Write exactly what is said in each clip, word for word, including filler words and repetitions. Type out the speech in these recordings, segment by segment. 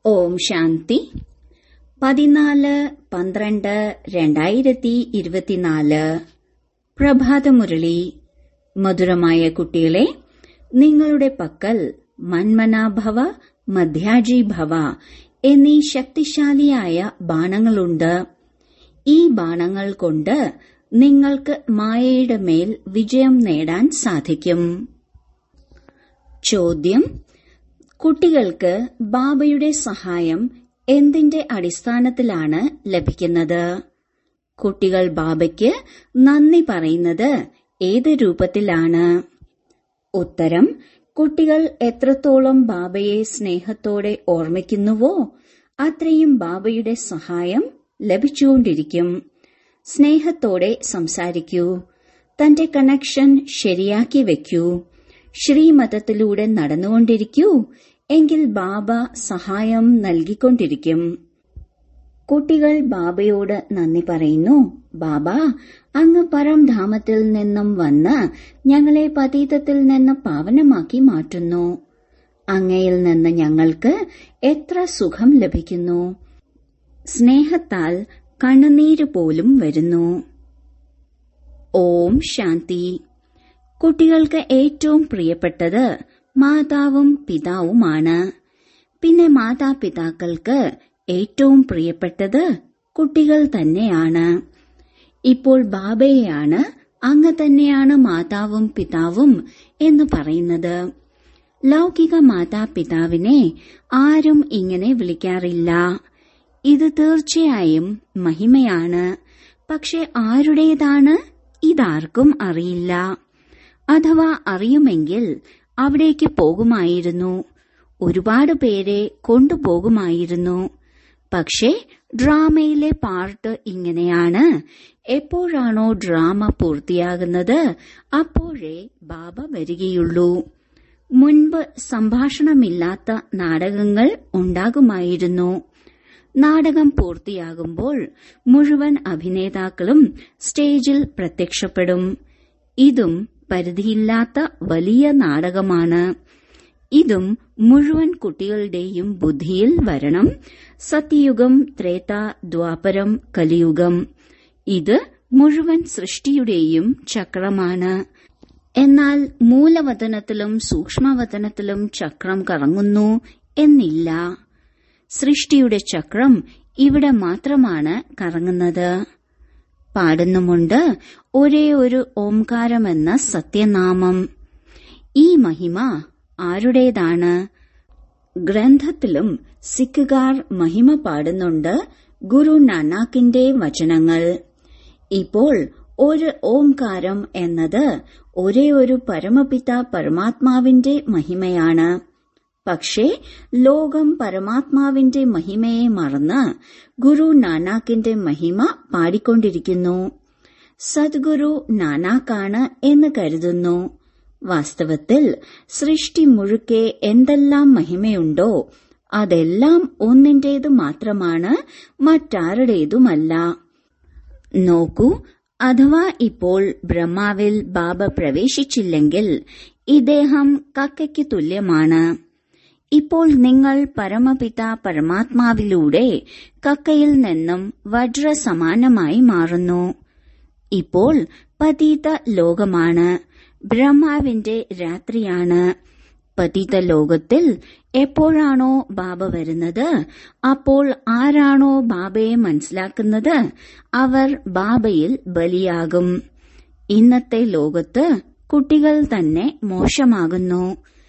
ഓം ശാന്തി. പതിനാല് പന്ത്രണ്ട് രണ്ടായിരത്തി ഇരുപത്തിനാല് പ്രഭാതമുരളി. മധുരമായ കുട്ടികളെ, നിങ്ങളുടെ പക്കൽ മന്മനാഭവ, മധ്യാജീഭവ എന്നീ ശക്തിശാലിയായ ബാണങ്ങളുണ്ട്. ഈ ബാണങ്ങൾ കൊണ്ട് നിങ്ങൾക്ക് മായയുടെ മേൽ വിജയം നേടാൻ സാധിക്കും. ചോദ്യം: കുട്ടികൾക്ക് ബാബയുടെ സഹായം എന്തിന്റെ അടിസ്ഥാനത്തിലാണ് ലഭിക്കുന്നത്? കുട്ടികൾ ബാബയ്ക്ക് നന്ദി പറയുന്നത് ഏത് രൂപത്തിലാണ്? ഉത്തരം: കുട്ടികൾ എത്രത്തോളം ബാബയെ സ്നേഹത്തോടെ ഓർമ്മിക്കുന്നുവോ അത്രയും ബാബയുടെ സഹായം ലഭിച്ചുകൊണ്ടിരിക്കും. സ്നേഹത്തോടെ സംസാരിക്കൂ. തന്റെ കണക്ഷൻ ശരിയാക്കി വെക്കൂ. ശ്രീമതത്തിലൂടെ നടന്നുകൊണ്ടിരിക്കൂ. എങ്കിൽ ബാബ സഹായം നൽകിക്കൊണ്ടിരിക്കും. കുട്ടികൾ ബാബയോട് നന്ദി പറയുന്നു. ബാബ, അങ്ങ് പരംധാമത്തിൽ നിന്നും വന്ന് ഞങ്ങളെ പതീതത്തിൽ നിന്ന് പാവനമാക്കി മാറ്റുന്നു. അങ്ങയിൽ നിന്ന് ഞങ്ങൾക്ക് എത്ര സുഖം ലഭിക്കുന്നു. സ്നേഹത്താൽ കണ്ണുനീര് പോലും വരുന്നു. ഓം ശാന്തി. കുട്ടികൾക്ക് ഏറ്റവും പ്രിയപ്പെട്ടത് മാതാവും പിതാവുമാണ്. പിന്നെ മാതാപിതാക്കൾക്ക് ഏറ്റവും പ്രിയപ്പെട്ടത് കുട്ടികൾ തന്നെയാണ്. ഇപ്പോൾ ബാബയെയാണ് അങ്ങ് തന്നെയാണ് മാതാവും പിതാവും എന്ന് പറയുന്നത്. ലൗകിക മാതാപിതാവിനെ ആരും ഇങ്ങനെ വിളിക്കാറില്ല. ഇത് തീർച്ചയായും മഹിമയാണ്. പക്ഷെ ആരുടേതാണ് ഇതാർക്കും അറിയില്ല. അഥവാ അറിയുമെങ്കിൽ അവിടേക്ക് പോകുമായിരുന്നു. ഒരുപാട് പേരെ കൊണ്ടുപോകുമായിരുന്നു. പക്ഷേ ഡ്രാമയിലെ പാർട്ട് ഇങ്ങനെയാണ്: എപ്പോഴാണോ ഡ്രാമ പൂർത്തിയാകുന്നത് അപ്പോഴേ ബാബ വരികയുള്ളൂ. മുൻപ് സംഭാഷണമില്ലാത്ത നാടകങ്ങൾ ഉണ്ടാകുമായിരുന്നു. നാടകം പൂർത്തിയാകുമ്പോൾ മുഴുവൻ അഭിനേതാക്കളും സ്റ്റേജിൽ പ്രത്യക്ഷപ്പെടും. ഇതും പരിധിയില്ലാത്ത വലിയ നാടകമാണ്. ഇതും മുഴുവൻ കുട്ടികളുടെയും ബുദ്ധിയിൽ വരണം. സത്യയുഗം, ത്രേത, ദ്വാപരം, കലിയുഗം. ഇത് മുഴുവൻ സൃഷ്ടിയുടെയും ചക്രമാണ്. എന്നാൽ മൂലവതനത്തിലും സൂക്ഷ്മവതനത്തിലും ചക്രം കറങ്ങുന്നു എന്നില്ല. സൃഷ്ടിയുടെ ചക്രം ഇവിടെ മാത്രമാണ് കറങ്ങുന്നത്. പാടുന്നുമുണ്ട് ഒരേ ഒരു ഓംകാരമെന്ന സത്യനാമം. ഈ മഹിമ ആരുടേതാണ്? ഗ്രന്ഥത്തിലും സിഖുകാർ മഹിമ പാടുന്നുണ്ട്. ഗുരു നാനാക്കിന്റെ വചനങ്ങൾ. ഇപ്പോൾ ഒരു ഓംകാരം എന്നത് ഒരേ ഒരു പരമപിത പരമാത്മാവിന്റെ മഹിമയാണ്. പക്ഷേ ലോകം പരമാത്മാവിന്റെ മഹിമയെ മറന്ന് ഗുരു നാനാക്കിന്റെ മഹിമ പാടിക്കൊണ്ടിരിക്കുന്നു. സദ്ഗുരു നാനാക്കാണ് എന്ന് കരുതുന്നു. വാസ്തവത്തിൽ സൃഷ്ടി മുഴുക്കെ എന്തെല്ലാം മഹിമയുണ്ടോ അതെല്ലാം ഒന്നിന്റേതു മാത്രമാണ്, മറ്റാരുടേതുമല്ല. നോക്കൂ, അഥവാ ഇപ്പോൾ ബ്രഹ്മാവിൽ ബാബ പ്രവേശിച്ചില്ലെങ്കിൽ ഇദ്ദേഹം കക്കയ്ക്ക് തുല്യമാണ്. ഇപ്പോൾ നിങ്ങൾ പരമപിത പരമാത്മാവിലൂടെ കക്കയിൽ നിന്നും വജ്രസമാനമായി മാറുന്നു. ഇപ്പോൾ പതീത ലോകമാണ്. ബ്രഹ്മാവിന്റെ രാത്രിയാണ്. പതീത ലോകത്തിൽ എപ്പോഴാണോ ബാബ വരുന്നത് അപ്പോൾ ആരാണോ ബാബയെ മനസ്സിലാക്കുന്നത് അവർ ബാബയിൽ ബലിയാകും. ഇന്നത്തെ ലോകത്ത് കുട്ടികൾ തന്നെ മോശമാകുന്നു.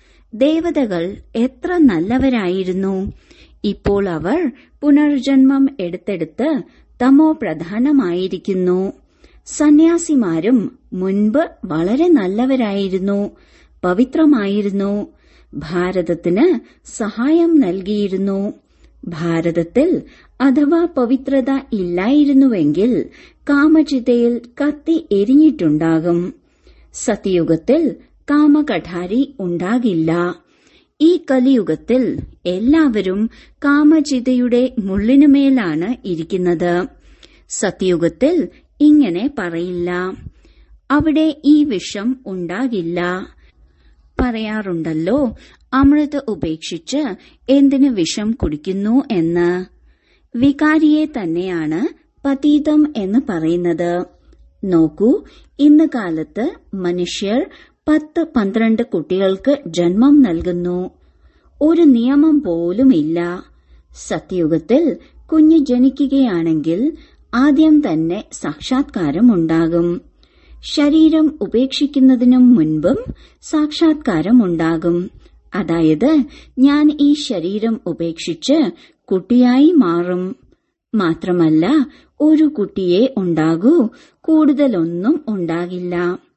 ദേവതകൾ എത്ര നല്ലവരായിരുന്നു. ഇപ്പോൾ അവർ പുനർജന്മം എടുത്തെടുത്ത് തമോ പ്രധാനമായിരിക്കുന്നു. സന്യാസിമാരും മുൻപ് വളരെ നല്ലവരായിരുന്നു, പവിത്രമായിരുന്നു. ഭാരതത്തിന് സഹായം നൽകിയിരുന്നു. ഭാരതത്തിൽ അഥവാ പവിത്രത ഇല്ലായിരുന്നുവെങ്കിൽ കാമചിതയിൽ കത്തി എരിഞ്ഞിട്ടുണ്ടാകും. സത്യയുഗത്തിൽ കാമകഠാരി ഉണ്ടാകില്ല. ഈ കലിയുഗത്തിൽ എല്ലാവരും കാമചിതയുടെ മുള്ളിനുമേലാണ് ഇരിക്കുന്നത്. സത്യയുഗത്തിൽ ഇങ്ങനെ പറയില്ല. അവിടെ ഈ വിഷം ഉണ്ടാകില്ല. പറയാറുണ്ടല്ലോ, അമൃത് ഉപേക്ഷിച്ച് എന്തിന് വിഷം കുടിക്കുന്നു എന്ന്. വികാരിയെ തന്നെയാണ് പതീതം എന്ന് പറയുന്നത്. നോക്കൂ, ഇന്ന് കാലത്ത് മനുഷ്യർ പത്ത് പന്ത്രണ്ട് കുട്ടികൾക്ക് ജന്മം നൽകുന്നു. ഒരു നിയമം പോലുമില്ല. സത്യയുഗത്തിൽ കുഞ്ഞ് ജനിക്കുകയാണെങ്കിൽ ആദ്യം തന്നെ സാക്ഷാത്കാരമുണ്ടാകും. ശരീരം ഉപേക്ഷിക്കുന്നതിനും മുൻപും സാക്ഷാത്കാരമുണ്ടാകും. അതായത് ഞാൻ ഈ ശരീരം ഉപേക്ഷിച്ച് കുട്ടിയായി മാറും. മാത്രമല്ല, ഒരു കുട്ടിയെ ഉണ്ടാകൂ, കൂടുതലൊന്നും ഉണ്ടാകില്ല.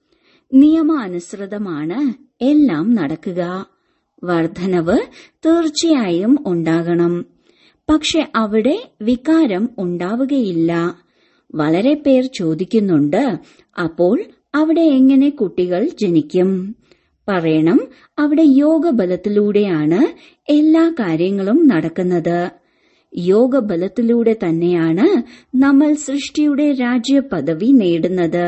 നിയമാനുസൃതമാണ് എല്ലാം നടക്കുക. വർധനവ് തീർച്ചയായും ഉണ്ടാകണം. പക്ഷെ അവിടെ വികാരം ഉണ്ടാവുകയില്ല. വളരെ പേർ ചോദിക്കുന്നുണ്ട്, അപ്പോൾ അവിടെ എങ്ങനെ കുട്ടികൾ ജനിക്കും? പറയണം, അവിടെ യോഗബലത്തിലൂടെയാണ് എല്ലാ കാര്യങ്ങളും നടക്കുന്നത്. യോഗബലത്തിലൂടെ തന്നെയാണ് നമ്മൾ സൃഷ്ടിയുടെ രാജ്യപദവി നേടുന്നത്.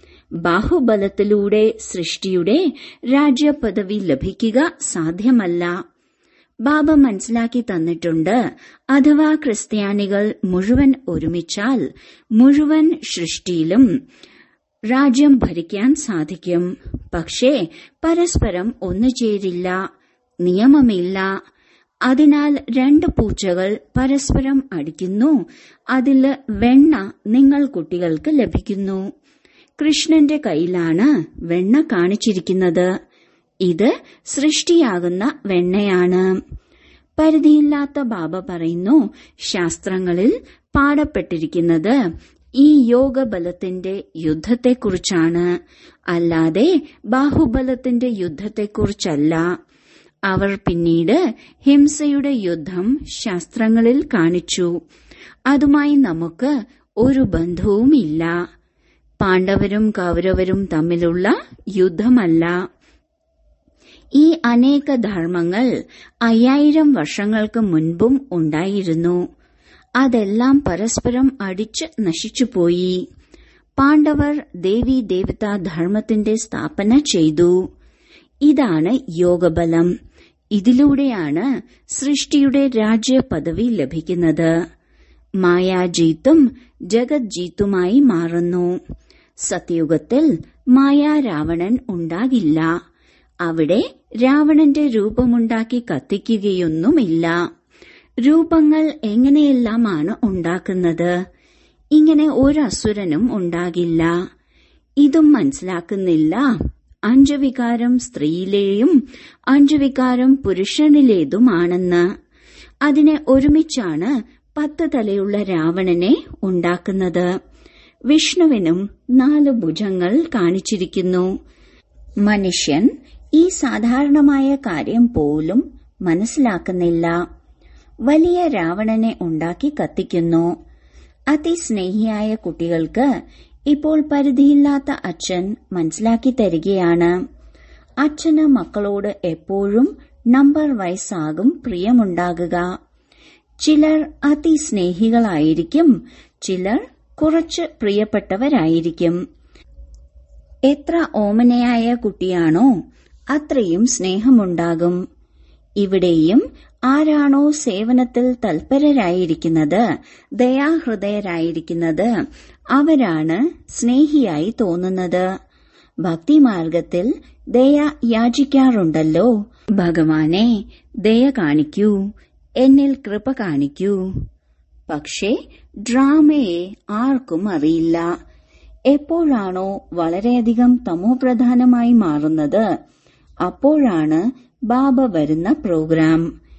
ബാഹുബലത്തിലൂടെ സൃഷ്ടിയുടെ രാജ്യപദവി ലഭിക്കുക സാധ്യമല്ല. ബാബ മനസ്സിലാക്കി തന്നിട്ടുണ്ട്, അഥവാ ക്രിസ്ത്യാനികൾ മുഴുവൻ ഒരുമിച്ചാൽ മുഴുവൻ സൃഷ്ടിയിലും രാജ്യം ഭരിക്കാൻ സാധിക്കും. പക്ഷേ പരസ്പരം ഒന്നുചേരില്ല, നിയമമില്ല. അതിനാൽ രണ്ട് പൂച്ചകൾ പരസ്പരം അടിക്കുന്നു. അതില് വെണ്ണ നിങ്ങൾ കുട്ടികൾക്ക് ലഭിക്കുന്നു. കൃഷ്ണന്റെ കയ്യിലാണ് വെണ്ണ കാണിച്ചിരിക്കുന്നത്. ഇത് സൃഷ്ടിയാകുന്ന വെണ്ണയാണ്. പരിധിയില്ലാത്ത ബാബ പറയുന്നു, ശാസ്ത്രങ്ങളിൽ പാടപ്പെട്ടിരിക്കുന്നത് ഈ യോഗബലത്തിന്റെ യുദ്ധത്തെക്കുറിച്ചാണ്, അല്ലാതെ ബാഹുബലത്തിന്റെ യുദ്ധത്തെക്കുറിച്ചല്ല. അവർ പിന്നീട് ഹിംസയുടെ യുദ്ധം ശാസ്ത്രങ്ങളിൽ കാണിച്ചു. അതുമായി നമുക്ക് ഒരു ബന്ധവുമില്ല. പാണ്ഡവരും കൗരവരും തമ്മിലുള്ള യുദ്ധമല്ല. ഈ അനേക ധർമ്മങ്ങൾ അയ്യായിരം വർഷങ്ങൾക്ക് മുൻപും ഉണ്ടായിരുന്നു. അതെല്ലാം പരസ്പരം അടിച്ച് നശിച്ചുപോയി. പാണ്ഡവർ ദേവീ ദേവതാ ധർമ്മത്തിന്റെ സ്ഥാപന ചെയ്തു. ഇതാണ് യോഗബലം. ഇതിലൂടെയാണ് സൃഷ്ടിയുടെ രാജ്യപദവി ലഭിക്കുന്നത്. മായാജീത്തും ജഗത് ജീത്തുമായി മാറുന്നു. സത്യയുഗത്തിൽ മായാരാവണൻ ഉണ്ടാകില്ല. അവിടെ രാവണന്റെ രൂപമുണ്ടാക്കി കത്തിക്കുകയൊന്നുമില്ല. രൂപങ്ങൾ എങ്ങനെയെല്ലാമാണ് ഉണ്ടാക്കുന്നത്? ഇങ്ങനെ ഒരു അസുരനും ഉണ്ടാകില്ല. ഇതും മനസ്സിലാക്കുന്നില്ല. അഞ്ചു വികാരം സ്ത്രീയിലെയും അഞ്ചു വികാരം പുരുഷനിലേതുമാണെന്ന്. അതിനെ ഒരുമിച്ചാണ് പത്ത് തലയുള്ള രാവണനെ ഉണ്ടാക്കുന്നത്. വിഷ്ണുവിനും നാല് ഭുജങ്ങൾ കാണിച്ചിരിക്കുന്നു. മനുഷ്യൻ ഈ സാധാരണമായ കാര്യം പോലും മനസ്സിലാക്കുന്നില്ല. വലിയ രാവണനെ ഉണ്ടാക്കി കത്തിക്കുന്നു. അതിസ്നേഹിയായ കുട്ടികൾക്ക് ഇപ്പോൾ പരിധിയില്ലാത്ത അച്ഛൻ മനസ്സിലാക്കി തരികയാണ്. അച്ഛന് മക്കളോട് എപ്പോഴും നമ്പർ വൈസാകും പ്രിയമുണ്ടാകുക. ചിലർ അതിസ്നേഹികളായിരിക്കും, ചിലർ കുറച്ച് പ്രിയപ്പെട്ടവരായിരിക്കും. എത്ര ഓമനയായ കുട്ടിയാണോ അത്രയും സ്നേഹമുണ്ടാകും. ഇവിടെയും ആരാണോ സേവനത്തിൽ തൽപരരായിരിക്കുന്നത്, ദയാഹൃദയരായിരിക്കുന്നത്, അവരാണ് സ്നേഹിയായി തോന്നുന്നത്. ഭക്തിമാർഗത്തിൽ ദയ യാചിക്കാറുണ്ടല്ലോ, ഭഗവാനെ ദയ കാണിക്കൂ, എന്നിൽ കൃപ കാണിക്കൂ. പക്ഷേ ഡ്രാമയെ ആർക്കും അറിയില്ല. എപ്പോഴാണോ വളരെയധികം തമോപ്രധാനമായി മാറുന്നത്, അപ്പോഴാണ് ബാബ വരുന്ന പ്രോഗ്രാം.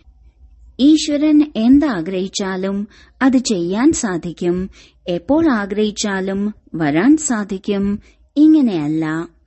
ഈശ്വരൻ എന്താഗ്രഹിച്ചാലും അത് ചെയ്യാൻ സാധിക്കും, എപ്പോൾ ആഗ്രഹിച്ചാലും വരാൻ സാധിക്കും. ഇങ്ങനെയല്ല.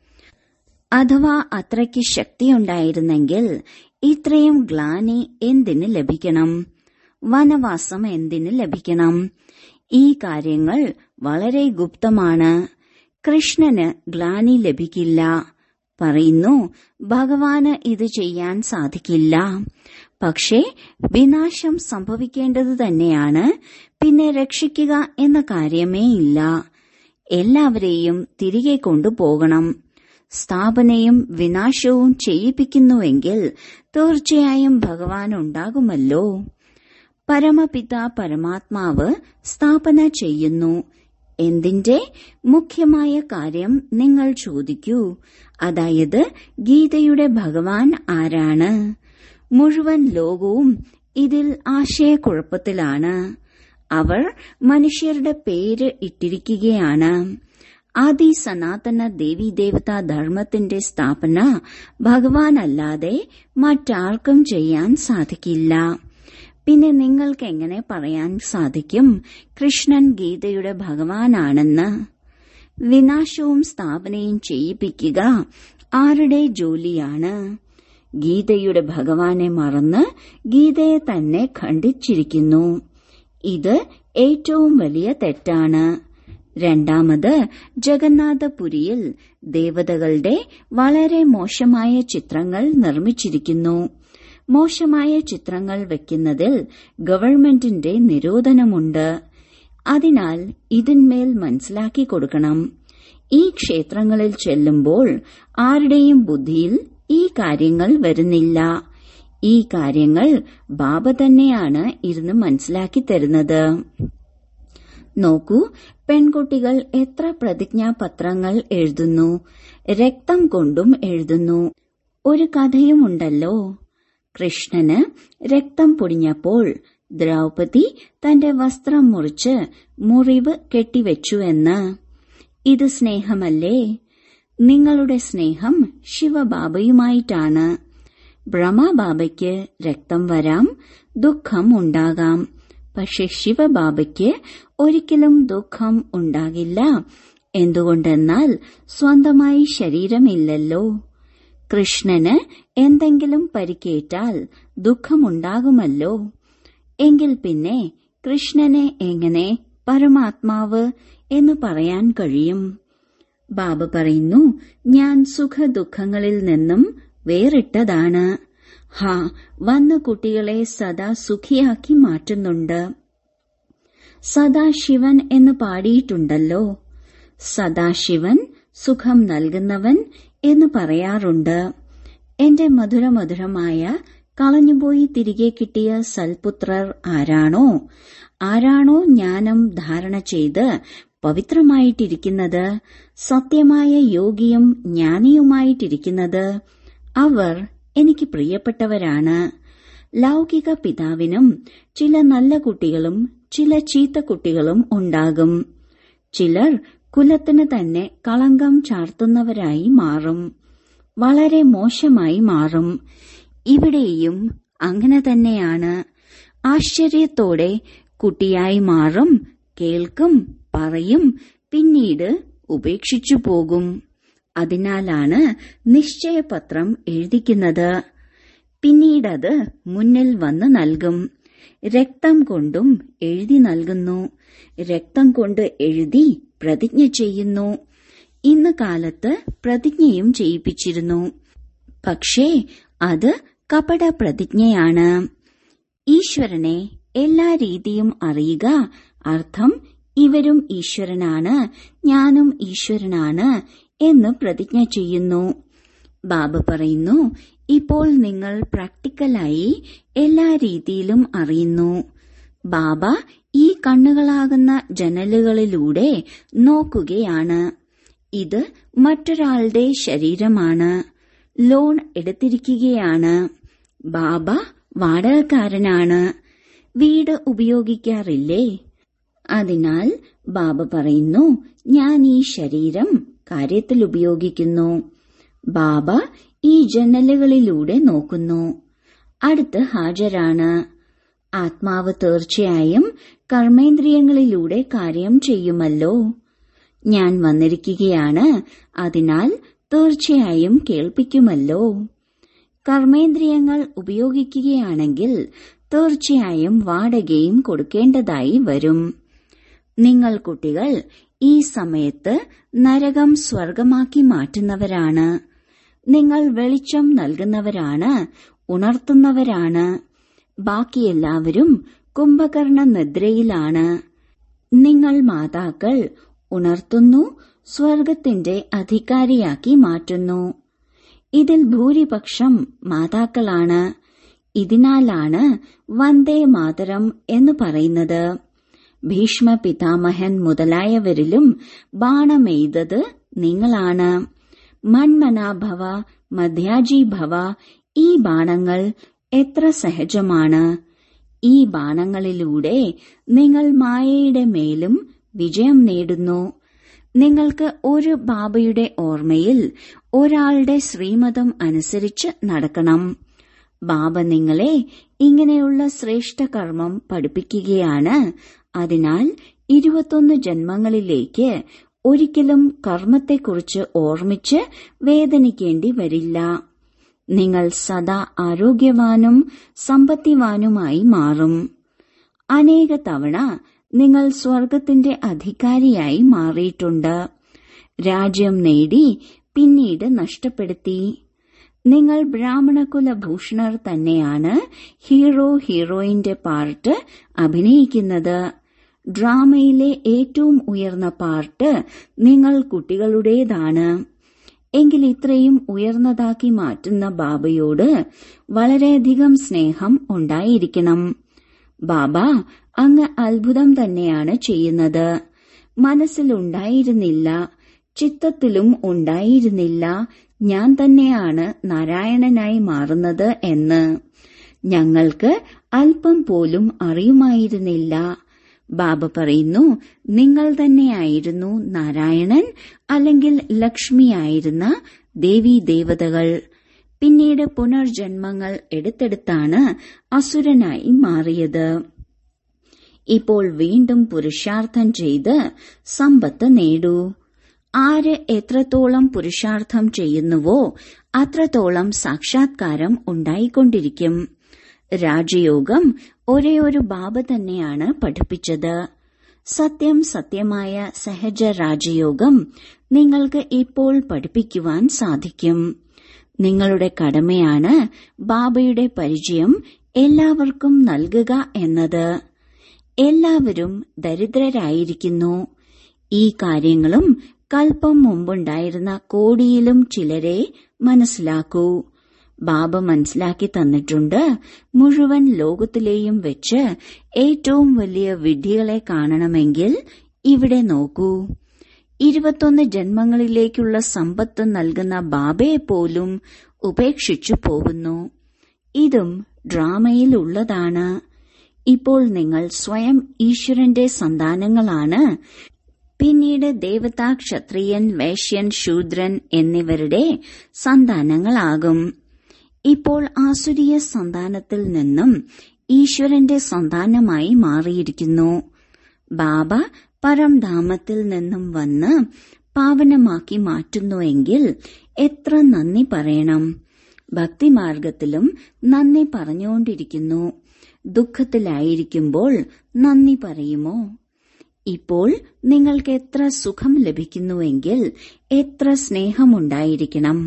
അഥവാ അത്രയ്ക്ക് ശക്തിയുണ്ടായിരുന്നെങ്കിൽ ഇത്രയും ഗ്ലാനി എന്തിന് ലഭിക്കണം? വനവാസം എന്തിന് ലഭിക്കണം? ഈ കാര്യങ്ങൾ വളരെ ഗുപ്തമാണ്. കൃഷ്ണന് ഗ്ലാനി ലഭിക്കില്ല. പറയുന്നു, ഭഗവാന് ഇത് ചെയ്യാൻ സാധിക്കില്ല. പക്ഷേ വിനാശം സംഭവിക്കേണ്ടത് തന്നെയാണ്. പിന്നെ രക്ഷിക്കുക എന്ന കാര്യമേ ഇല്ല. എല്ലാവരെയും തിരികെ കൊണ്ടുപോകണം. സ്ഥാപനയും വിനാശവും ചെയ്യിപ്പിക്കുന്നുവെങ്കിൽ തീർച്ചയായും ഭഗവാൻ ഉണ്ടാകുമല്ലോ. പരമപിത പരമാത്മാവ് സ്ഥാപന ചെയ്യുന്നു. എന്തിന്റെ മുഖ്യമായ കാര്യം നിങ്ങൾ ചോദിക്കൂ. അതായത് ഗീതയുടെ ഭഗവാൻ ആരാണ്? മുഴുവൻ ലോകവും ഇതിൽ ആശയക്കുഴപ്പത്തിലാണ്. അവർ മനുഷ്യരുടെ പേര് ഇട്ടിരിക്കുകയാണ്. ആദി സനാതന ദേവീദേവതാ ധർമ്മത്തിന്റെ സ്ഥാപന ഭഗവാനല്ലാതെ മറ്റാർക്കും ചെയ്യാൻ സാധിക്കില്ല. പിന്നെ നിങ്ങൾക്ക് എങ്ങനെ പറയാൻ സാധിക്കും കൃഷ്ണൻ ഗീതയുടെ ഭഗവാനാണെന്ന്? വിനാശവും സ്ഥാപനയും ചെയ്യിപ്പിക്കുക ആരുടെ ജോലിയാണ്? ഗീതയുടെ ഭഗവാനെ മറന്ന് ഗീതയെ തന്നെ ഖണ്ഡിച്ചിരിക്കുന്നു. ഇത് ഏറ്റവും വലിയ തെറ്റാണ്. രണ്ടാമത്, ജഗന്നാഥപുരിയിൽ ദേവതകളുടെ വളരെ മോശമായ ചിത്രങ്ങൾ നിർമ്മിച്ചിരിക്കുന്നു. മോശമായ ചിത്രങ്ങൾ വെക്കുന്നതിൽ ഗവൺമെന്റിന്റെ നിരോധനമുണ്ട്. അതിനാൽ ഇതിന്മേൽ മനസ്സിലാക്കി കൊടുക്കണം. ഈ ക്ഷേത്രങ്ങളിൽ ചെല്ലുമ്പോൾ ആരുടെയും ബുദ്ധിയിൽ ഈ കാര്യങ്ങൾ വരുന്നില്ല. ഈ കാര്യങ്ങൾ ബാബ തന്നെയാണ് ഇരുന്ന് മനസ്സിലാക്കി തരുന്നത്. നോക്കൂ, പെൺകുട്ടികൾ എത്ര പ്രതിജ്ഞാപത്രങ്ങൾ എഴുതുന്നു. രക്തം കൊണ്ടും എഴുതുന്നു. ഒരു കഥയുമുണ്ടല്ലോ. കൃഷ്ണന് രക്തം പൊടിഞ്ഞപ്പോൾ ദ്രൗപദി തന്റെ വസ്ത്രം മുറിച്ച് മുറിവ് കെട്ടിവെച്ചുവെന്ന്. ഇത് സ്നേഹമല്ലേ? നിങ്ങളുടെ സ്നേഹം ശിവബാബയുമായിട്ടാണ്. ബ്രഹ്മബാബയ്ക്ക് രക്തം വരാം, ദുഃഖം ഉണ്ടാകാം. പക്ഷെ ശിവബാബയ്ക്ക് ഒരിക്കലും ദുഃഖം ഉണ്ടാകില്ല. എന്തുകൊണ്ടെന്നാൽ സ്വന്തമായി ശരീരമില്ലല്ലോ. കൃഷ്ണന് എന്തെങ്കിലും പരിക്കേറ്റാൽ ദുഃഖമുണ്ടാകുമല്ലോ. എങ്കിൽ പിന്നെ കൃഷ്ണനെ എങ്ങനെ പരമാത്മാവ് എന്ന് പറയാൻ കഴിയും? ബാബ പറയുന്നു, ഞാൻ സുഖദുഃഖങ്ങളിൽ നിന്നും വേറിട്ടതാണ്. ഹാ, വന്ന് കുട്ടികളെ സദാ സുഖിയാക്കി മാറ്റുന്നുണ്ട്. സദാശിവൻ എന്ന് പാടിയിട്ടുണ്ടല്ലോ. സദാശിവൻ സുഖം നൽകുന്നവൻ എന്ന് പറയാറുണ്ട്. എന്റെ മധുരമധുരമായ കളഞ്ഞുപോയി തിരികെ കിട്ടിയ സൽപുത്രർ ആരാണോ ആരാണോ ജ്ഞാനം ധാരണ ചെയ്ത് പവിത്രമായിട്ടിരിക്കുന്നത്, സത്യമായ യോഗിയും ജ്ഞാനിയുമായിട്ടിരിക്കുന്നത്, അവർ എനിക്ക് പ്രിയപ്പെട്ടവരാണ്. ലൗകിക പിതാവിനും ചില നല്ല കുട്ടികളും ചില ചീത്ത കുട്ടികളും ഉണ്ടാകും. ചിലർ കുലത്തിന് തന്നെ കളങ്കം ചാർത്തുന്നവരായി മാറും, വളരെ മോശമായി മാറും. ഇവിടെയും അങ്ങനെ തന്നെയാണ്. ആശ്ചര്യത്തോടെ കുട്ടിയായി മാറും, കേൾക്കും, പറയും, പിന്നീട് ഉപേക്ഷിച്ചു പോകും. അതിനാലാണ് നിശ്ചയപത്രം എഴുതിക്കുന്നത്. പിന്നീടത് മുന്നിൽ വന്ന് നൽകും. രക്തം കൊണ്ടും എഴുതി നൽകുന്നു. രക്തം കൊണ്ട് എഴുതി പ്രതിജ്ഞ ചെയ്യുന്നു. ഇന്ന് കാലത്ത് പ്രതിജ്ഞയും ചെയ്യിപ്പിച്ചിരുന്നു. പക്ഷേ അത് കപട പ്രതിജ്ഞയാണ്. ഈശ്വരനെ എല്ലാ രീതിയും അറിയുക, അർത്ഥം ഇവരും ഈശ്വരനാണ്, ഞാനും ഈശ്വരനാണ് എന്ന് പ്രതിജ്ഞ ചെയ്യുന്നു. ബാബ പറയുന്നു, ഇപ്പോൾ നിങ്ങൾ പ്രാക്ടിക്കലായി എല്ലാ രീതിയിലും അറിയുന്നു. ബാബ ഈ കണ്ണുകളാകുന്ന ജനലുകളിലൂടെ നോക്കുകയാണ്. ഇത് മറ്റൊരാളുടെ ശരീരമാണ്. ലോൺ എടുത്തിരിക്കുകയാണ്. ബാബ വാടകക്കാരനാണ്. വീട് ഉപയോഗിക്കാറില്ലേ? അതിനാൽ ബാബ പറയുന്നു, ഞാൻ ഈ ശരീരം കാര്യത്തിൽ ഉപയോഗിക്കുന്നു. ബാബ ഈ ജനലുകളിലൂടെ നോക്കുന്നു. അടുത്ത് ഹാജരാണ്. ആത്മാവ് തീർച്ചയായും കർമ്മേന്ദ്രിയങ്ങളിലൂടെ കാര്യം ചെയ്യുമല്ലോ. ഞാൻ വന്നിരിക്കുകയാണ്, അതിനാൽ തീർച്ചയായും കേൾപ്പിക്കുമല്ലോ. കർമ്മേന്ദ്രിയങ്ങൾ ഉപയോഗിക്കുകയാണെങ്കിൽ തീർച്ചയായും വാടകയും കൊടുക്കേണ്ടതായി വരും. നിങ്ങൾ കുട്ടികൾ ഈ സമയത്ത് നരകം സ്വർഗമാക്കി മാറ്റുന്നവരാണ്. നിങ്ങൾ വെളിച്ചം നൽകുന്നവരാണ്, ഉണർത്തുന്നവരാണ്. ബാക്കിയെല്ലാവരും കുംഭകർണ നിദ്രയിലാണ്. നിങ്ങൾ മാതാക്കൾ ഉണർത്തുന്നു, സ്വർഗത്തിന്റെ അധികാരിയാക്കി മാറ്റുന്നു. ഇതിൽ ഭൂരിപക്ഷം മാതാക്കളാണ്. ഇതിനാലാണ് വന്ദേ മാതരം എന്ന് പറയുന്നത്. ഭീഷ്മ പിതാമഹൻ മുതലായവരിലും ബാണമെയ്തത് നിങ്ങളാണ്. മന്മനാഭവ മധ്യാജീഭവ. ഈ ബാണങ്ങൾ എത്ര സഹജമാണ്. ഈ ബാണങ്ങളിലൂടെ നിങ്ങൾ മായയുടെ മേലും വിജയം നേടുന്നു. നിങ്ങൾക്ക് ഒരു ബാബയുടെ ഓർമ്മയിൽ ഒരാളുടെ ശ്രീമതം അനുസരിച്ച് നടക്കണം. ബാബ നിങ്ങളെ ഇങ്ങനെയുള്ള ശ്രേഷ്ഠ കർമ്മം പഠിപ്പിക്കുകയാണ്. അതിനാൽ ഇരുപത്തൊന്ന് ജന്മങ്ങളിലേക്ക് ഒരിക്കലും കർമ്മത്തെക്കുറിച്ച് ഓർമ്മിച്ച് വേദനിക്കേണ്ടി വരില്ല. നിങ്ങൾ സദാ ആരോഗ്യവാനും സമ്പത്തിവാനുമായി മാറും. അനേക തവണ നിങ്ങൾ സ്വർഗത്തിന്റെ അധികാരിയായി മാറിയിട്ടുണ്ട്. രാജ്യം നേടി പിന്നീട് നഷ്ടപ്പെടുത്തി. നിങ്ങൾ ബ്രാഹ്മണകുലഭൂഷണർ തന്നെയാണ് ഹീറോ ഹീറോയിന്റെ പാർട്ട് അഭിനയിക്കുന്നത്. ഡ്രാമയിലെ ഏറ്റവും ഉയർന്ന പാർട്ട് നിങ്ങൾ കുട്ടികളുടേതാണ്. എങ്കിൽ ഇത്രയും ഉയർന്നതാക്കി മാറ്റുന്ന ബാബയോട് വളരെയധികം സ്നേഹം ഉണ്ടായിരിക്കണം. ബാബ അങ്ങ് അത്ഭുതം തന്നെയാണ് ചെയ്യുന്നത്. മനസ്സിലുണ്ടായിരുന്നില്ല, ചിത്തത്തിലും ഉണ്ടായിരുന്നില്ല ഞാൻ തന്നെയാണ് നാരായണനായി മാറുന്നത് എന്ന്. ഞങ്ങൾക്ക് അല്പം പോലും അറിയുമായിരുന്നില്ല. ബാബ പറയുന്നു, നിങ്ങൾ തന്നെയായിരുന്നു നാരായണൻ അല്ലെങ്കിൽ ലക്ഷ്മിയായിരുന്ന ദേവീ ദേവതകൾ. പിന്നീട് പുനർജന്മങ്ങൾ എടുത്തെടുത്താണ് അസുരനായി മാറിയത്. ഇപ്പോൾ വീണ്ടും പുരുഷാർത്ഥം ചെയ്ത് സമ്പത്ത് നേടൂ. ആര് എത്രത്തോളം പുരുഷാർത്ഥം ചെയ്യുന്നുവോ അത്രത്തോളം സാക്ഷാത്കാരം ഉണ്ടായിക്കൊണ്ടിരിക്കും. രാജയോഗം ഒരേ ഒരു ബാബ തന്നെയാണ് പഠിപ്പിച്ചത്. സത്യം സത്യമായ സഹജ രാജയോഗം നിങ്ങൾക്ക് ഇപ്പോൾ പഠിപ്പിക്കുവാൻ സാധിക്കും. നിങ്ങളുടെ കടമയാണ് ബാബയുടെ പരിചയം എല്ലാവർക്കും നൽകുക എന്നത്. എല്ലാവരും ദരിദ്രരായിരിക്കുന്നു. ഈ കാര്യങ്ങളും കൽപ്പം മുമ്പുണ്ടായിരുന്ന കോടിയിലും ചിലരെ മനസ്സിലാക്കൂ. ബാബ മനസ്സിലാക്കി തന്നിട്ടുണ്ട്. മുഴുവൻ ലോകത്തിലെയും വെച്ച് ഏറ്റവും വലിയ വിഡ്ഢികളെ കാണണമെങ്കിൽ ഇവിടെ നോക്കൂ. ഇരുപത്തൊന്ന് ജന്മങ്ങളിലേക്കുള്ള സമ്പത്ത് നൽകുന്ന ബാബയെപ്പോലും ഉപേക്ഷിച്ചു പോകുന്നു. ഇതും ഡ്രാമയിലുള്ളതാണ്. ഇപ്പോൾ നിങ്ങൾ സ്വയം ഈശ്വരന്റെ സന്താനങ്ങളാണ്. പിന്നീട് ദേവത, ക്ഷത്രിയൻ, വൈശ്യൻ, ശൂദ്രൻ എന്നിവരുടെ സന്താനങ്ങളാകും. ഇപ്പോൾ ആസുരീയ സന്താനത്തിൽ നിന്നും ഈശ്വരന്റെ സന്താനമായി മാറിയിരിക്കുന്നു. ബാബ പരംധാമത്തിൽ നിന്നും വന്ന് പാവനമാക്കി മാറ്റുന്നുവെങ്കിൽ എത്ര നന്ദി പറയണം. ഭക്തിമാർഗത്തിലും നന്ദി പറഞ്ഞുകൊണ്ടിരിക്കുന്നു. ദുഃഖത്തിലായിരിക്കുമ്പോൾ നന്ദി പറയുമോ? ഇപ്പോൾ നിങ്ങൾക്ക് എത്ര സുഖം ലഭിക്കുന്നുവെങ്കിൽ എത്ര സ്നേഹമുണ്ടായിരിക്കണം.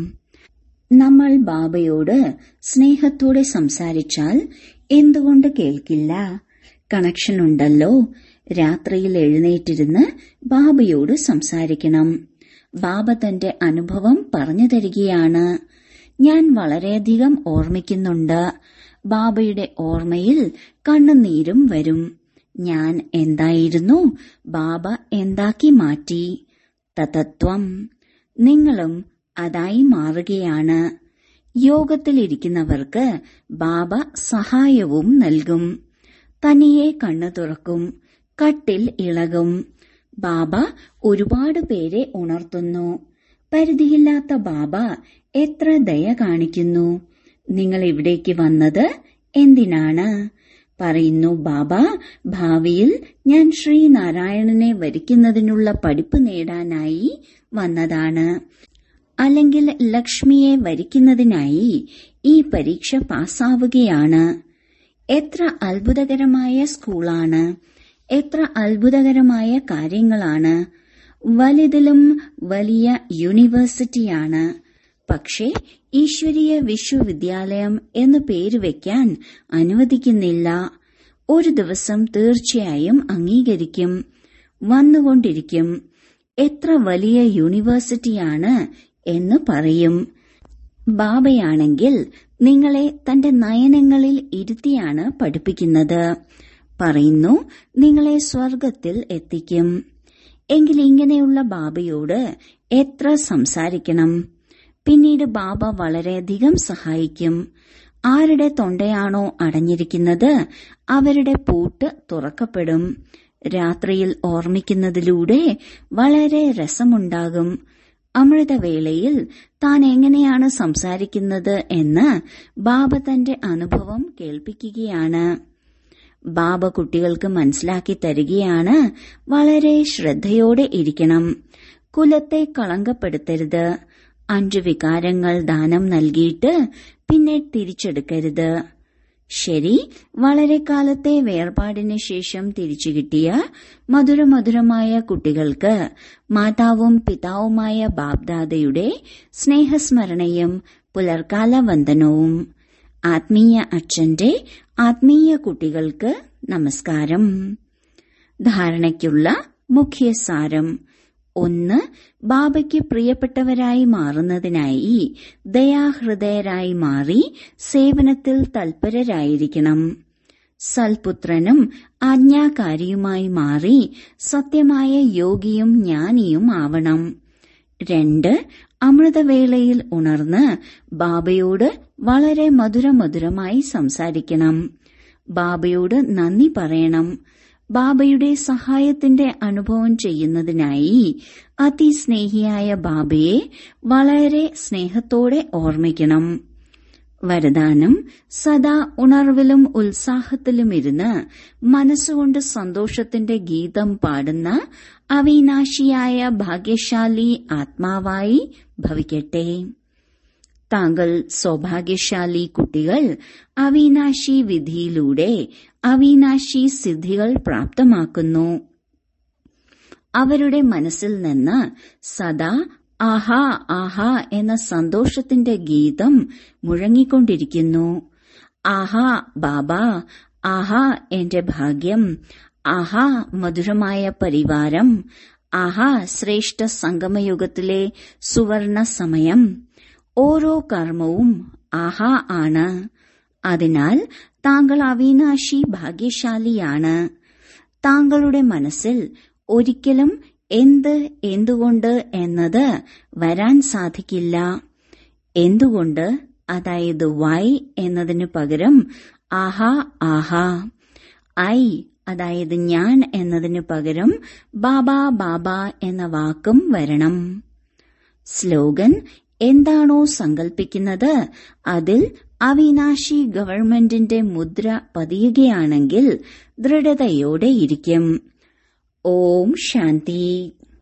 നമ്മൾ ബാബയോട് സ്നേഹത്തോടെ സംസാരിച്ചാൽ എന്തുകൊണ്ട് കേൾക്കില്ല? കണക്ഷൻ ഉണ്ടല്ലോ. രാത്രിയിൽ എഴുന്നേറ്റിരുന്ന് ബാബയോട് സംസാരിക്കണം. ബാബ തന്റെ അനുഭവം പറഞ്ഞു തരികയാണ്. ഞാൻ വളരെയധികം ഓർമ്മിക്കുന്നുണ്ട്. ബാബയുടെ ഓർമ്മയിൽ കണ്ണുനീരും വരും. ഞാൻ എന്തായിരുന്നു, ബാബ എന്താക്കി മാറ്റി. തതത്വം. നിങ്ങളും അതായി മാറുകയാണ്. യോഗത്തിലിരിക്കുന്നവർക്ക് ബാബ സഹായവും നൽകും. തനിയെ കണ്ണു തുറക്കും, കട്ടിൽ ഇളകും. ബാബ ഒരുപാട് പേരെ ഉണർത്തുന്നു. പരിധിയില്ലാത്ത ബാബ എത്ര ദയ കാണിക്കുന്നു. നിങ്ങൾ ഇവിടേക്ക് വന്നത് എന്തിനാണ്? പറയുന്നു, ബാബ ഭാവിയിൽ ഞാൻ ശ്രീനാരായണനെ വരിക്കുന്നതിനുള്ള പഠിപ്പ് നേടാനായി വന്നതാണ്, അല്ലെങ്കിൽ ലക്ഷ്മിയെ വരിക്കുന്നതിനായി ഈ പരീക്ഷ പാസ്സാവുകയാണ്. എത്ര അത്ഭുതകരമായ സ്കൂളാണ്, എത്ര അത്ഭുതകരമായ കാര്യങ്ങളാണ്. വലുതിലും വലിയ യൂണിവേഴ്സിറ്റിയാണ്. പക്ഷേ ഈശ്വരീയ വിശ്വവിദ്യാലയം എന്ന് പേര് വയ്ക്കാൻ അനുവദിക്കുന്നില്ല. ഒരു ദിവസം തീർച്ചയായും അംഗീകരിക്കും. വന്നുകൊണ്ടിരിക്കും. എത്ര വലിയ യൂണിവേഴ്സിറ്റിയാണ് എന്ന് പറയും. ബാബയാണെങ്കിൽ നിങ്ങളെ തന്റെ നയനങ്ങളിൽ ഇരുത്തിയാണ് പഠിപ്പിക്കുന്നത്. പറയുന്നു, നിങ്ങളെ സ്വർഗത്തിൽ എത്തിക്കും. എങ്കിൽ ഇങ്ങനെയുള്ള ബാബയോട് എത്ര സംസാരിക്കണം. പിന്നീട് ബാബ വളരെയധികം സഹായിക്കും. ആരുടെ തൊണ്ടയാണോ അടഞ്ഞിരിക്കുന്നത് അവരുടെ പൂട്ട് തുറക്കപ്പെടും. രാത്രിയിൽ ഓർമ്മിക്കുന്നതിലൂടെ വളരെ രസമുണ്ടാകും. അമൃതവേളയിൽ താൻ എങ്ങനെയാണ് സംസാരിക്കുന്നത് എന്ന് ബാബ തന്റെ അനുഭവം കേൾപ്പിക്കുകയാണ്. ബാബ കുട്ടികൾക്ക് മനസ്സിലാക്കി തരികയാണ്, വളരെ ശ്രദ്ധയോടെ ഇരിക്കണം. കുലത്തെ കളങ്കപ്പെടുത്തരുത്. അഞ്ചു വികാരങ്ങൾ ദാനം നൽകിയിട്ട് പിന്നെ തിരിച്ചെടുക്കരുത്. ശരി, വളരെ കാലത്തെ വേർപാടിന് ശേഷം തിരിച്ചു കിട്ടിയ മധുരമധുരമായ കുട്ടികൾക്ക് മാതാവും പിതാവുമായ ബാബ്ദാദയുടെ സ്നേഹസ്മരണയും പുലർക്കാല വന്ദനവും. ആത്മീയ അച്ഛന്റെ ആത്മീയ കുട്ടികൾക്ക് നമസ്കാരം. ധാരണയ്ക്കുള്ള മുഖ്യസാരം: ഒന്ന്, ബാബയ്ക്ക് പ്രിയപ്പെട്ടവരായി മാറുന്നതിനായി ദയാഹൃദയരായി മാറി സേവനത്തിൽ തൽപരരായിരിക്കണം. സൽപുത്രനും ആജ്ഞാകാരിയുമായി മാറി സത്യമായ യോഗിയും ജ്ഞാനിയും ആവണം. രണ്ട്, അമൃതവേളയിൽ ഉണർന്ന് ബാബയോട് വളരെ മധുരമധുരമായി സംസാരിക്കണം. ബാബയോട് നന്ദി പറയണം. ബാബയുടെ സഹായത്തിന്റെ അനുഭവം ചെയ്യുന്നതിനായി അതിസ്നേഹിയായ ബാബയെ വളരെ സ്നേഹത്തോടെ ഓർമ്മിക്കണം. വരദാനം: സദാ ഉണർവിലും ഉത്സാഹത്തിലുമിരുന്ന് മനസ്സുകൊണ്ട് സന്തോഷത്തിന്റെ ഗീതം പാടുന്ന അവിനാശിയായ ഭാഗ്യശാലി ആത്മാവായി ഭവിക്കട്ടെ. താങ്കൾ സൗഭാഗ്യശാലി കുട്ടികൾ അവിനാശി വിധിയിലൂടെ അവിനാശി സിദ്ധികൾ പ്രാപ്തമാക്കുന്നു. അവരുടെ മനസ്സിൽ നിന്ന് സദാ ആഹാ ആഹാ എന്ന സന്തോഷത്തിന്റെ ഗീതം മുഴങ്ങിക്കൊണ്ടിരിക്കുന്നു. ആഹാ ബാബാ, ആഹാ എന്റെ ഭാഗ്യം, ആഹാ മധുരമായ പരിവാരം, ആഹാ ശ്രേഷ്ഠ സംഗമയുഗത്തിലെ സുവർണ സമയം. ഓരോ കർമ്മവും ആഹാ ആണ്. അതിനാൽ താങ്കൾ അവിനാശി ഭാഗ്യശാലിയാണ്. താങ്കളുടെ മനസ്സിൽ ഒരിക്കലും എന്ത് എന്തുകൊണ്ട് എന്നത് വരാൻ സാധിക്കില്ല. എന്തുകൊണ്ട്, അതായത് വൈ എന്നതിനു പകരം ആഹാ ആഹാ. ഐ അതായത് ഞാൻ എന്നതിനു പകരം ബാബാ ബാബാ എന്ന വാക്കും വരണം. സ്ലോഗൻ: എന്താണോ സങ്കൽപ്പിക്കുന്നത് അതിൽ അവിനാശി ഗവൺമെന്റിന്റെ മുദ്ര പതിയുകയാണെങ്കിൽ ദൃഢതയോടെ ഇരിക്കും. ഓം ശാന്തി.